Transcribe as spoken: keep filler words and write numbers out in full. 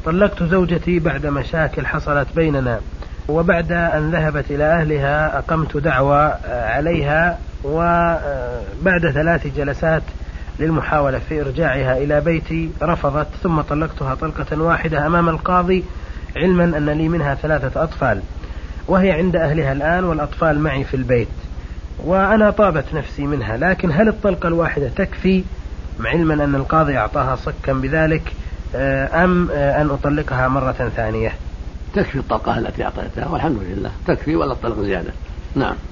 طلقت زوجتي بعد مشاكل حصلت بيننا، وبعد أن ذهبت إلى أهلها أقمت دعوى عليها، وبعد ثلاث جلسات للمحاولة في إرجاعها إلى بيتي رفضت، ثم طلقتها طلقة واحدة أمام القاضي، علما أن لي منها ثلاثة أطفال، وهي عند أهلها الآن والأطفال معي في البيت، وأنا طابت نفسي منها. لكن هل الطلقة الواحدة تكفي، علما أن القاضي أعطاها صكا بذلك، أم أن أطلقها مرة ثانية؟ تكفي الطلقة التي أعطيتها والحمد لله، تكفي ولا الطلق زيادة. نعم.